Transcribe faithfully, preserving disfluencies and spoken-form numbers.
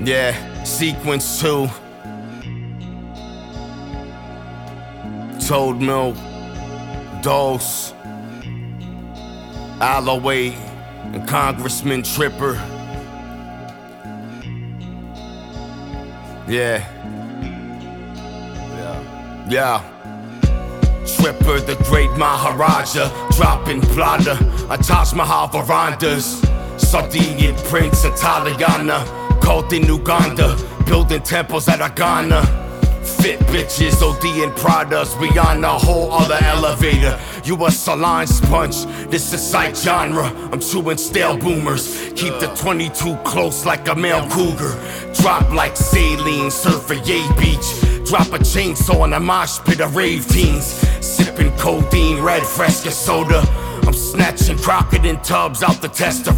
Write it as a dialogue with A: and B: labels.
A: Yeah, sequence two. Toad Milk, Dose, Alloway, and Congressman Tripper. Yeah. Yeah. Yeah. Tripper, the great Maharaja, dropping Plata, a Taj Mahal verandas. Sardinian Prince of Talayana, called in Uganda, building temples at Agana. Fit bitches, ODing products, we on a whole other elevator. You a saline sponge, this is sight genre. I'm chewing stale boomers, keep the twenty-two close like a male cougar. Drop like saline, surf a yay beach. Drop a chainsaw in a mosh pit of rave teens. Sipping codeine, red Fresca soda. I'm snatching crocodile tubs out the tester.